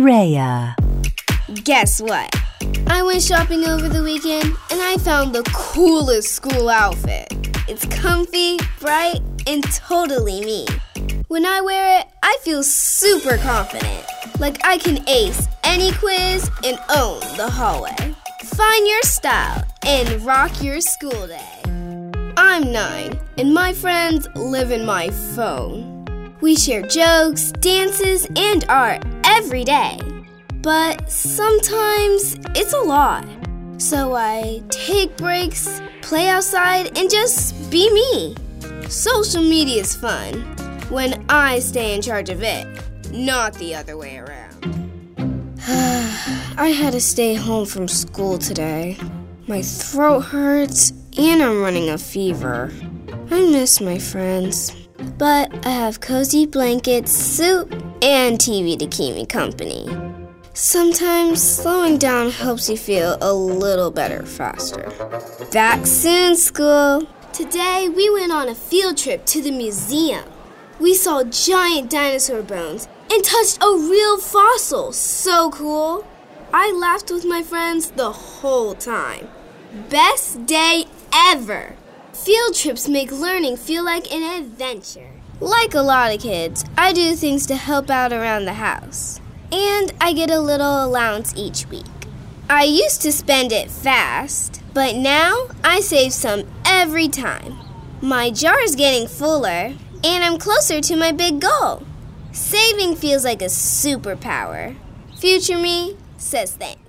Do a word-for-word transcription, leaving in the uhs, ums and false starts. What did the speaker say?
Rhea. Guess what? I went shopping over the weekend and I found the coolest school outfit. It's comfy, bright, and totally me. When I wear it, I feel super confident, like I can ace any quiz and own the hallway. Find your style and rock your school day. I'm nine, and my friends live in my phone. We share jokes, dances, and art every day. But sometimes it's a lot. So I take breaks, play outside, and just be me. Social media is fun when I stay in charge of it, not the other way around. I had to stay home from school today. My throat hurts and I'm running a fever. I miss my friends, but I have cozy blankets, soup, and T V to keep me company. Sometimes slowing down helps you feel a little better faster. Back soon, school. Today, we went on a field trip to the museum. We saw giant dinosaur bones and touched a real fossil. So cool. I laughed with my friends the whole time. Best day ever. Field trips make learning feel like an adventure. Like a lot of kids, I do things to help out around the house. And I get a little allowance each week. I used to spend it fast, but now I save some every time. My jar's getting fuller, and I'm closer to my big goal. Saving feels like a superpower. Future me says thanks.